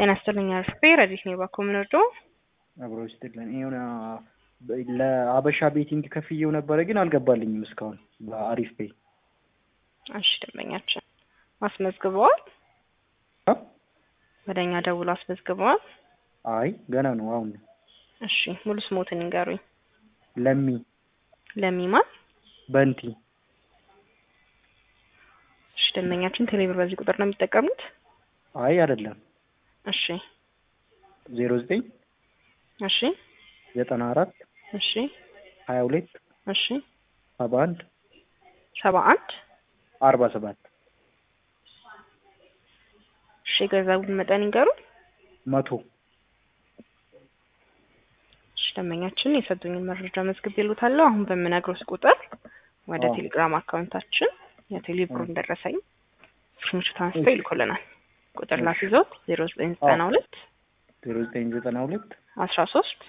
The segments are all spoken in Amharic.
ጤና ይስጥልኝ አርፌ ረዲት ነው ባኮምነዶ አብሮሽ ይስጥልኝ ይሁን ለአበሻ ቤቲንግ ከፍዬው ነበር ግን አልገባልኝም እስካሁን በአሪፍ ፔይ። እሺ ደንበኛችን አስመዝግበዋል? ወደኛ ደውሎ አስመዝግበዋል? አይ ገና ነው አሁን። እሺ ሙሉ ስሞትን ይንገሩኝ። ለሚማ በንቲ። እሺ ደንበኛችን ቴሌብር በዚህ ቁጥር ነው የሚጠቀሙት? አይ አይደለም። እሺ 09 እሺ 94 እሺ 22 እሺ 71 47 እሺ ገዛውን መጠን ይንገሩኝ። 100 እሺ ደንበኛችን የሰጡኝን መረጃ መዝግቤልዎታለሁ። አሁን በምነግሮት ቁጥር ወደ ቴሌግራም አካውንታችን የቴሌብሩን ደረሰኝ ስክሪንሾት አንስተው ይልኩልናል። ቁጥር ላስይዞት 0992 0992 13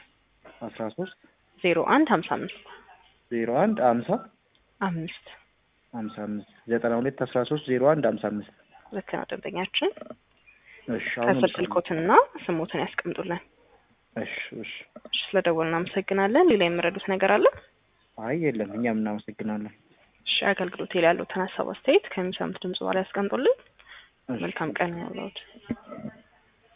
01 55 01 50 5 55 92 13 01 55 ልክ ነው ደንበኛችን። እሺ አሁን ስልክዎትና ስሞትን ያስቀምጡልን። እሺ ስለደወልን እናመሰግናለን። ሌላ የምረዱት ነገር አለ? አይ የለም፣ እኛም እናመሰግናለን። እሺ አገልግሎት ላይ ያለው ሀሳብ አስተያየት ከሚሰሙት ድምጽ በኋላ ያስቀምጡልን። መልካም ቀን ያለዎት።